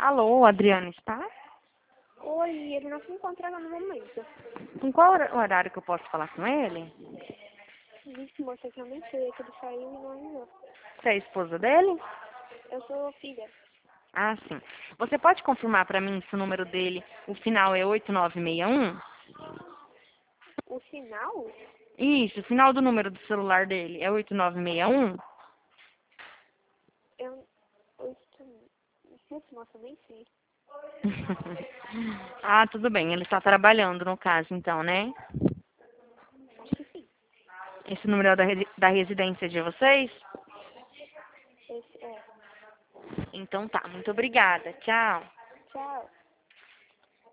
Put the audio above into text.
Alô, Adriana está? Oi, ele não se encontra no momento. Em qual horário que eu posso falar com ele? Vixe, moça, que eu nem sei, é que ele saiu e não avisou. Você é a esposa dele? Eu sou filha. Ah, sim. Você pode confirmar para mim se o número dele, o final é 8961? O sinal? Isso, o final do número do celular dele é 8961? Eu... Vixe, moça, eu nem sei. Ah, tudo bem. Ele está trabalhando no caso, então, né? Acho que sim. Esse número é da residência de vocês? Esse é. Então tá, muito obrigada. Tchau. Tchau.